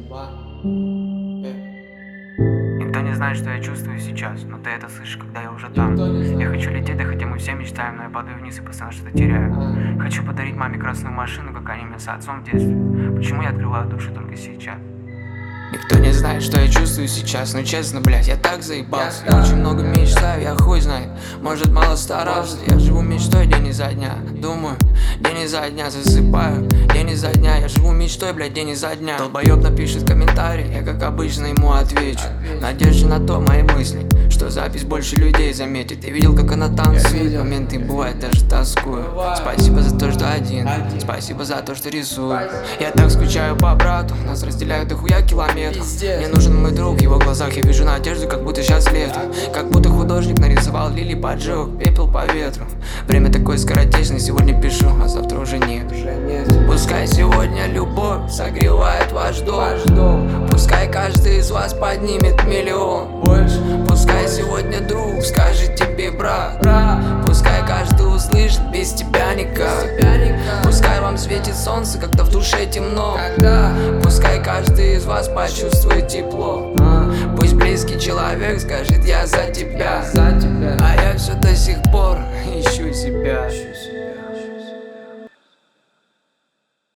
2. Никто не знает, что я чувствую сейчас, но ты это слышишь, когда я уже там. Я хочу лететь, да хотя мы все мечтаем, но я падаю вниз и постоянно что-то теряю. Хочу подарить маме красную машину, как они мне с отцом в детстве. Почему я открываю душу только сейчас? Никто не знает, что я чувствую сейчас, но честно, блядь, я так заебался. Я очень много мечтаю, я хуй знает, может мало старался. Я живу мечтой день изо дня, думаю, день изо дня засыпаю, день изо дня. Я живу мечтой, блядь, день изо дня. Долбоёб напишет комментарий, я как обычно ему отвечу. В надежде на то мои мысли, что запись больше людей заметит. Я видел, как она танцует, моменты бывает даже тоскую. Спасибо за то, что один, спасибо за то, что рисую. Я так скучаю по брату, нас разделяют дохуя километров. Мне нужен мой друг, в его глазах я вижу надежду, как будто сейчас лето. Как будто художник нарисовал лилии, поджег пепел по ветру. Время такое скоротечное, сегодня пишу, а завтра уже нет. Пускай сегодня любовь согревает ваш дом. Пускай каждый из вас поднимет миллион. Пускай сегодня друг скажет тебе брат. Пускай каждый услышит, без тебя никак. Пускай вам светит солнце, когда в душе темно. Пускай каждый из вас почувствует тепло. Пусть близкий человек скажет: я за тебя. А я все до сих пор ищу себя.